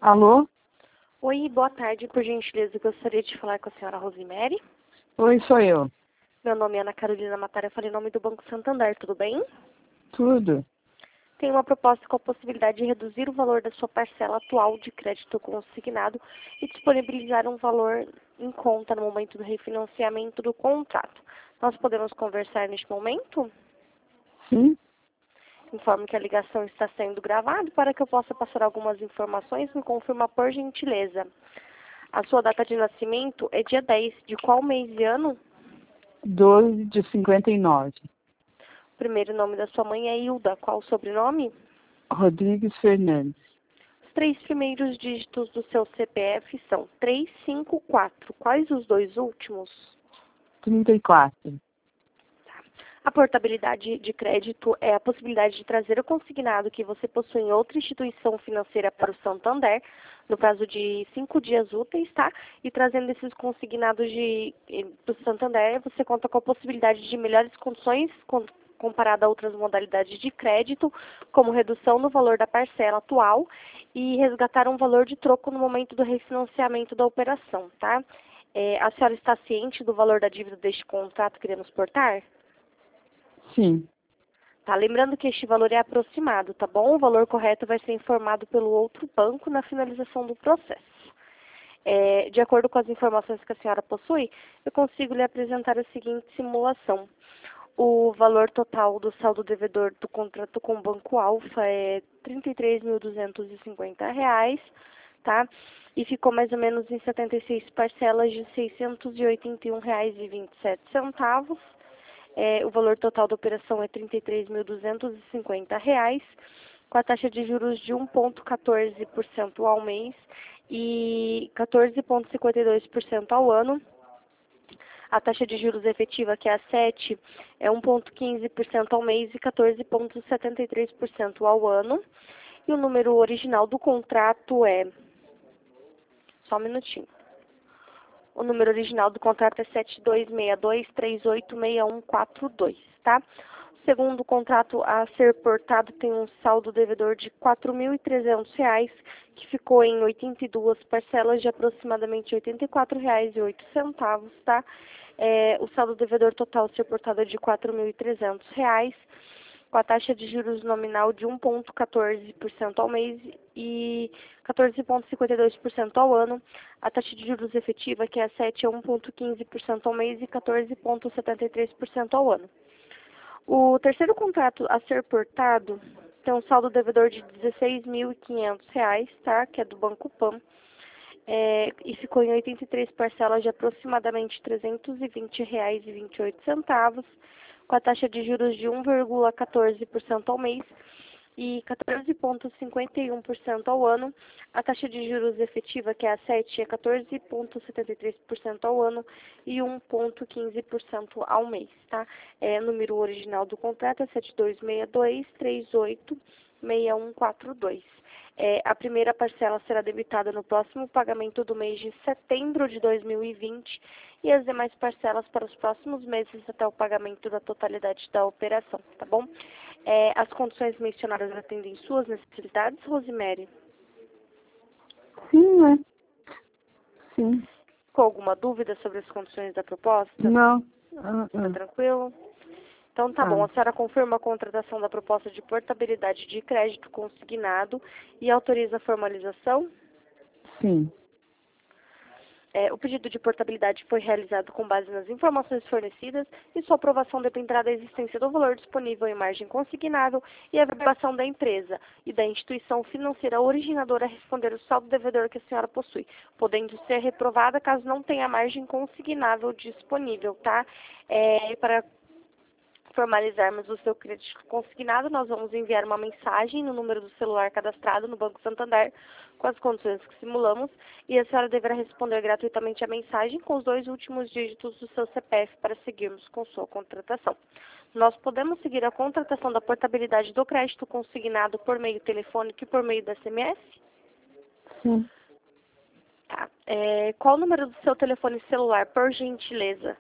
Alô? Oi, boa tarde. Por gentileza, eu gostaria de falar com a senhora Rosemary. Oi, sou eu. Meu nome é Ana Carolina Matar, eu falei em nome do Banco Santander, tudo bem? Tudo? Tem uma proposta com a possibilidade de reduzir o valor da sua parcela atual de crédito consignado e disponibilizar um valor em conta no momento do refinanciamento do contrato. Nós podemos conversar neste momento? Sim? Informo que a ligação está sendo gravada. Para que eu possa passar algumas informações, me confirma por gentileza. A sua data de nascimento é dia 10 de qual mês e ano? 12 de 59. O primeiro nome da sua mãe é Hilda. Qual o sobrenome? Rodrigues Fernandes. Os três primeiros dígitos do seu CPF são 354. Quais os dois últimos? 34. A portabilidade de crédito é a possibilidade de trazer o consignado que você possui em outra instituição financeira para o Santander, no prazo de 5 dias úteis, tá? E trazendo esses consignados do Santander, você conta com a possibilidade de melhores condições comparada a outras modalidades de crédito, como redução no valor da parcela atual e resgatar um valor de troco no momento do refinanciamento da operação, tá? A senhora está ciente do valor da dívida deste contrato que iremos portar? Sim. Tá, lembrando que este valor é aproximado, tá bom? O valor correto vai ser informado pelo outro banco na finalização do processo. De acordo com as informações que a senhora possui, eu consigo lhe apresentar a seguinte simulação. O valor total do saldo devedor do contrato com o Banco Alfa é R$ 33.250, tá? E ficou mais ou menos em 76 parcelas de R$ 681,27. O valor total da operação é R$ 33.250, com a taxa de juros de 1,14% ao mês e 14,52% ao ano. A taxa de juros efetiva, que é a 7, é 1,15% ao mês e 14,73% ao ano. E o número original do contrato é... Só um minutinho. O número original do contrato é 7262386142, tá? O segundo contrato a ser portado tem um saldo devedor de R$ 4.300, que ficou em 82 parcelas de aproximadamente R$ 84,08, tá? O saldo devedor total a ser portado é de R$ 4.300, com a taxa de juros nominal de 1,14% ao mês e 14,52% ao ano. A taxa de juros efetiva, que é a 7, é 1,15% ao mês e 14,73% ao ano. O terceiro contrato a ser portado tem um saldo devedor de R$ 16.500, tá? Que é do Banco Pan. E ficou em 83 parcelas de aproximadamente R$ 320,28, com a taxa de juros de 1,14% ao mês e 14,51% ao ano. A taxa de juros efetiva, que é a 7, é 14,73% ao ano e 1,15% ao mês, tá? Número original do contrato é 7262386142. A primeira parcela será debitada no próximo pagamento do mês de setembro de 2020 e as demais parcelas para os próximos meses até o pagamento da totalidade da operação, tá bom? As condições mencionadas atendem suas necessidades, Rosemary? Sim, né? Sim. Com alguma dúvida sobre as condições da proposta? Não. Tá tranquilo? Então tá bom, a senhora confirma a contratação da proposta de portabilidade de crédito consignado e autoriza a formalização? Sim. O pedido de portabilidade foi realizado com base nas informações fornecidas e sua aprovação dependerá da existência do valor disponível em margem consignável e a verbação da empresa e da instituição financeira originadora a responder o saldo devedor que a senhora possui, podendo ser reprovada caso não tenha margem consignável disponível, tá? Para formalizarmos o seu crédito consignado, nós vamos enviar uma mensagem no número do celular cadastrado no Banco Santander com as condições que simulamos e a senhora deverá responder gratuitamente a mensagem com os 2 últimos dígitos do seu CPF para seguirmos com sua contratação. Nós podemos seguir a contratação da portabilidade do crédito consignado por meio telefônico e por meio da SMS? Sim. Tá. Qual o número do seu telefone celular, por gentileza?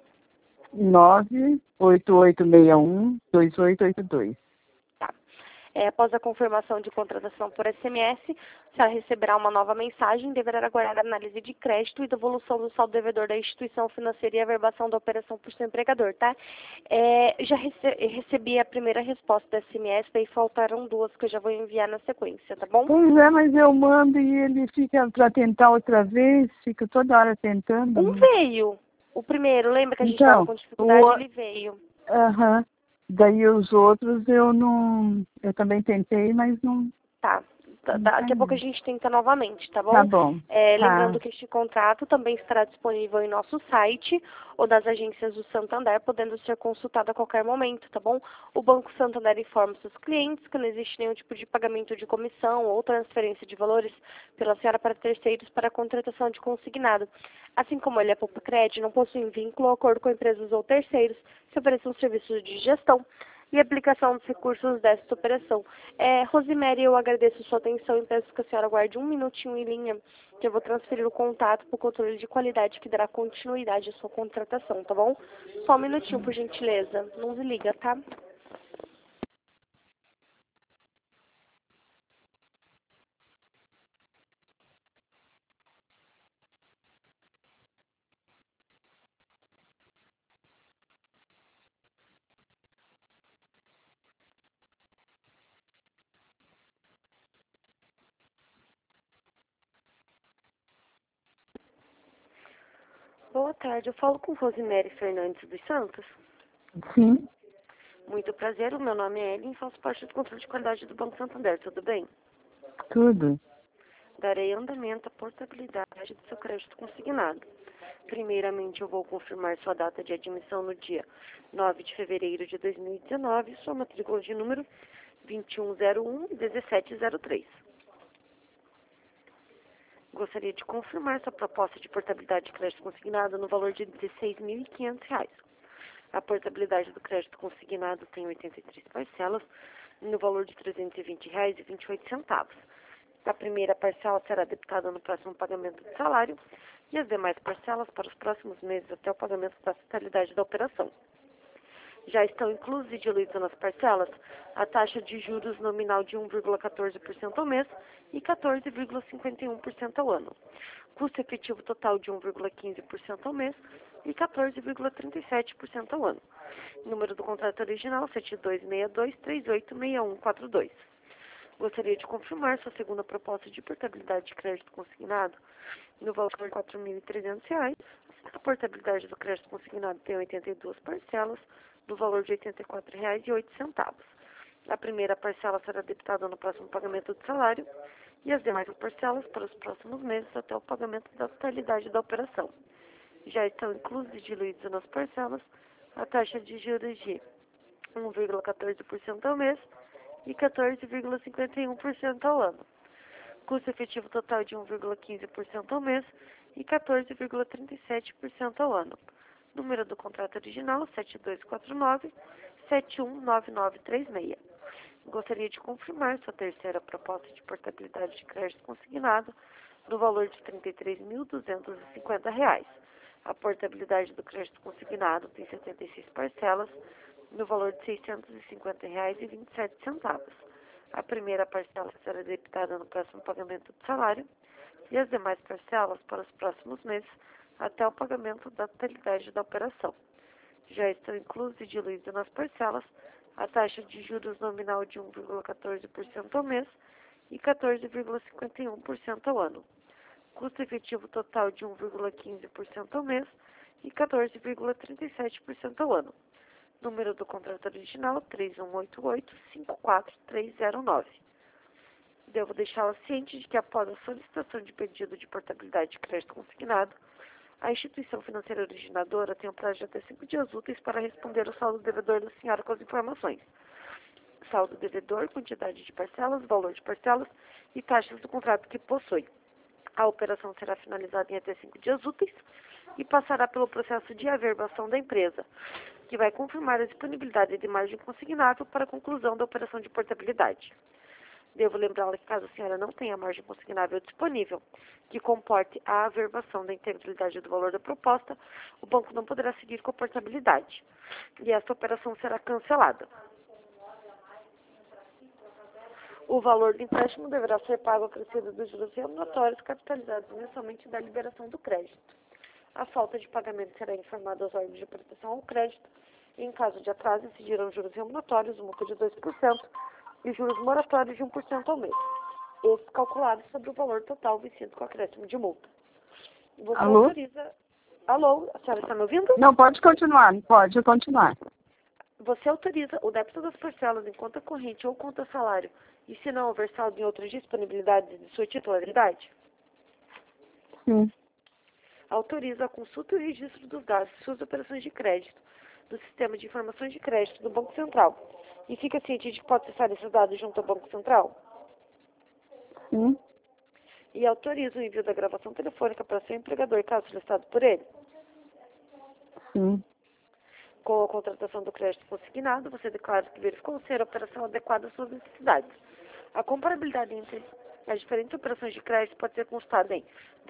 988612882. Tá. Após a confirmação de contratação por SMS, a senhora receberá uma nova mensagem e deverá aguardar a análise de crédito e devolução do saldo devedor da instituição financeira e a averbação da operação por seu empregador, tá? Já recebi a primeira resposta da SMS, daí faltaram duas que eu já vou enviar na sequência, tá bom? Pois é, mas eu mando e ele fica para tentar outra vez, fica toda hora tentando. Um veio. O primeiro, lembra que a gente Então, estava com dificuldade? Ele veio. aham. Daí os outros eu não. Eu também tentei, mas não. Tá. Daqui a pouco a gente tenta novamente, tá bom? Tá bom. Lembrando que este contrato também estará disponível em nosso site ou das agências do Santander, podendo ser consultado a qualquer momento, tá bom? O Banco Santander informa seus clientes que não existe nenhum tipo de pagamento de comissão ou transferência de valores pela senhora para terceiros para a contratação de consignado. Assim como ele é poupa crédito, não possui vínculo ou acordo com empresas ou terceiros que ofereçam serviços de gestão e aplicação dos recursos desta operação. Rosemary, eu agradeço a sua atenção e peço que a senhora aguarde um minutinho em linha, que eu vou transferir o contato para o controle de qualidade que dará continuidade à sua contratação, tá bom? Só um minutinho, por gentileza. Não desliga, tá? Boa tarde, eu falo com Rosemary Fernandes dos Santos. Sim, Muito prazer, o meu nome é Ellen e faço parte do controle de qualidade do Banco Santander, tudo bem? tudo. Darei andamento à portabilidade do seu crédito consignado. Primeiramente, eu vou confirmar sua data de admissão no dia 9 de fevereiro de 2019 e sua matrícula de número 2101-1703. Gostaria de confirmar sua proposta de portabilidade de crédito consignado no valor de R$ 16.500. A portabilidade do crédito consignado tem 83 parcelas no valor de R$ 320,28. A primeira parcela será debitada no próximo pagamento do salário e as demais parcelas para os próximos meses até o pagamento da totalidade da operação. Já estão inclusos e diluídos nas parcelas a taxa de juros nominal de 1,14% ao mês e 14,51% ao ano. Custo efetivo total de 1,15% ao mês e 14,37% ao ano. Número do contrato original 7262386142. Gostaria de confirmar sua segunda proposta de portabilidade de crédito consignado no valor de R$ 4.300. A portabilidade do crédito consignado tem 82 parcelas no valor de R$ 84,08. A primeira parcela será debitada no próximo pagamento do salário e as demais parcelas para os próximos meses até o pagamento da totalidade da operação. Já estão inclusos e diluídos nas parcelas a taxa de juros de 1,14% ao mês e 14,51% ao ano. Custo efetivo total de 1,15% ao mês e 14,37% ao ano. Número do contrato original 7249-719936. Gostaria de confirmar sua terceira proposta de portabilidade de crédito consignado no valor de R$ 33.250. A portabilidade do crédito consignado tem 76 parcelas no valor de R$ 650,27. A primeira parcela será debitada no próximo pagamento do salário e as demais parcelas para os próximos meses até o pagamento da totalidade da operação. Já estão inclusos e diluídos nas parcelas a taxa de juros nominal de 1,14% ao mês e 14,51% ao ano. Custo efetivo total de 1,15% ao mês e 14,37% ao ano. Número do contrato original 3188-54309. Devo deixá-la ciente de que após a solicitação de pedido de portabilidade de crédito consignado, a instituição financeira originadora tem um prazo de até 5 dias úteis para responder ao saldo devedor da senhora com as informações. Saldo devedor, quantidade de parcelas, valor de parcelas e taxas do contrato que possui. A operação será finalizada em até 5 dias úteis e passará pelo processo de averbação da empresa, que vai confirmar a disponibilidade de margem consignável para a conclusão da operação de portabilidade. Devo lembrá-la que caso a senhora não tenha margem consignável disponível que comporte a averbação da integralidade do valor da proposta, o banco não poderá seguir com a portabilidade e esta operação será cancelada. O valor do empréstimo deverá ser pago acrescido dos juros remuneratórios capitalizados mensalmente da liberação do crédito. A falta de pagamento será informada aos órgãos de proteção ao crédito e, em caso de atraso, incidirão juros remuneratórios, multa de 2% e juros moratórios de 1% ao mês. Esses calculados sobre o valor total vencido com acréscimo de multa. Você Alô? autoriza... Alô, a senhora está me ouvindo? Não, pode continuar, pode continuar. Você autoriza o débito das parcelas em conta corrente ou conta salário e, se não houver saldo em outras disponibilidades de sua titularidade? Sim. Autoriza a consulta e o registro dos dados de suas operações de crédito do Sistema de Informações de Crédito do Banco Central e fica ciente de que pode acessar esses dados junto ao Banco Central? Sim. E autoriza o envio da gravação telefônica para seu empregador, caso solicitado por ele? Sim. Com a contratação do crédito consignado, você declara que verificou ser a operação adequada às suas necessidades. A comparabilidade entre as diferentes operações de crédito pode ser consultada em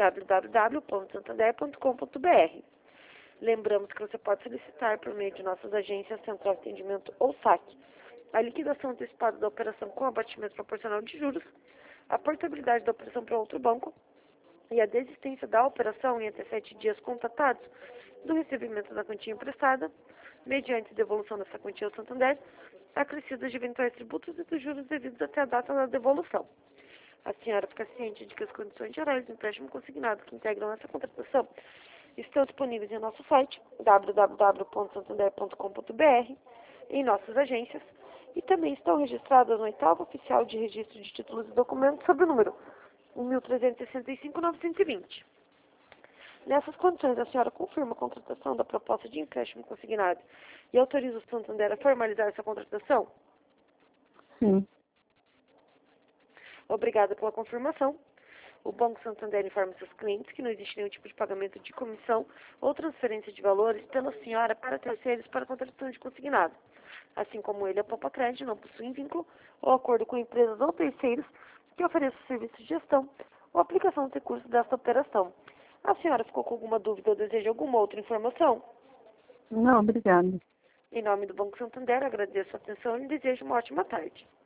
www.santander.com.br. Lembramos que você pode solicitar, por meio de nossas agências, Central de Atendimento ou SAC, a liquidação antecipada da operação com abatimento proporcional de juros, a portabilidade da operação para outro banco e a desistência da operação em até 7 dias contatados do recebimento da quantia emprestada, mediante devolução dessa quantia ao Santander, acrescidas de eventuais tributos e dos juros devidos até a data da devolução. A senhora fica ciente de que as condições gerais do empréstimo consignado que integram essa contratação estão disponíveis em nosso site, www.santander.com.br, em nossas agências, e também estão registradas no 8º Oficial de Registro de Títulos e Documentos sob o número 1365-920. Nessas condições, a senhora confirma a contratação da proposta de empréstimo consignado e autoriza o Santander a formalizar essa contratação? Sim. Obrigada pela confirmação. O Banco Santander informa seus clientes que não existe nenhum tipo de pagamento de comissão ou transferência de valores pela senhora para terceiros para a contratação de consignado. Assim como ele, a Poupa Crédito não possui vínculo ou acordo com empresas ou terceiros que ofereçam serviços de gestão ou aplicação dos recursos desta operação. A senhora ficou com alguma dúvida ou deseja alguma outra informação? Não, obrigada. Em nome do Banco Santander, agradeço a atenção e desejo uma ótima tarde.